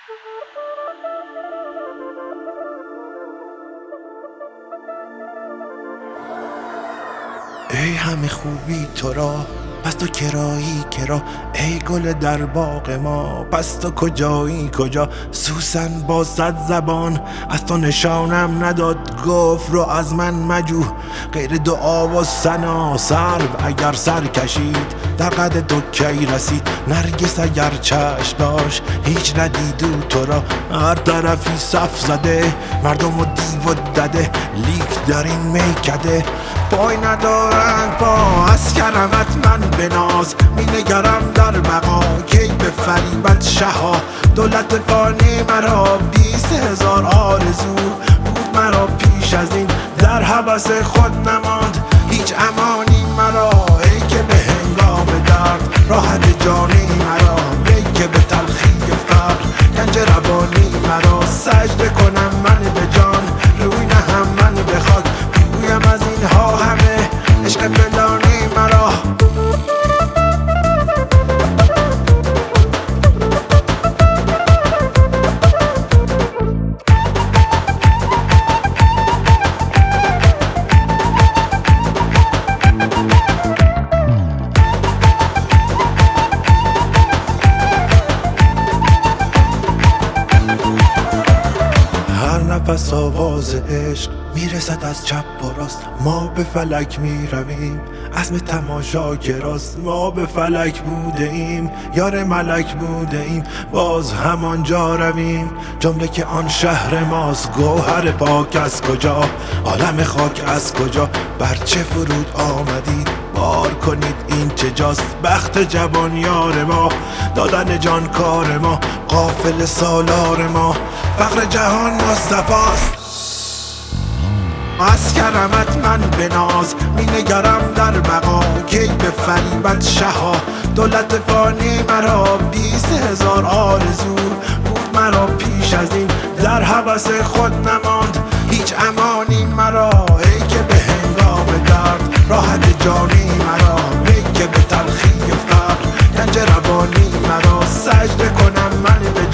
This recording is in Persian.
ای همه خوبی تو را پس تو کرایی کرا، ای گل در باغ ما پس تو کجایی کجا. سوسن با 100 زبان از تو نشانم نداد، گفت رو از من مجو غیر دعا و ثنا. سرو اگر سر کشید در قد تو کی رسید، نرگس اگر چشم داشت هیچ ندیدو تو را. هر طرفی صف زده مردم و دیو و دده، لیک در این میکده پای ندارند پا. از کرمت من بناز می نگرم در بقا، کی به فریبت شها. دولت فانی مرا 20,000 آرزو بود مرا پیش از این، در هوس خود نماند هیچ امانی مرا. ای که به هنگام درد راحت جانی مرا، ای که به تلخی فقر گنج روانی مرا. سجده کنم من به جان روی نهم من به خاک، بگویم از اینها همه عشق فلانی مرا. نفس آواز عشق میرسد از چپ و راست، ما به فلک میرویم عزم تماشا گراست. ما به فلک بوده ایم یار ملک بوده ایم، باز همانجا رویم جمله که آن شهر ماست. گوهر پاک از کجا عالم خاک از کجا، بر چه فرود آمدید بار کنید این چه جاست. بخت جوان یار ما دادن جان کار ما، قافل سالار ما فقر جهان مصطفاست. از کرمت من بناز می نگرم در بقا، کی به فریبت شها. دولت فانی مرا 20,000 آرزو بود مرا پیش از این، در هوس خود نماند هیچ امانی مرا. ای که به هنگام درد راحت جانی مرا، ای که به تلخی فقر گنج روانی مرا. سجده کنم من به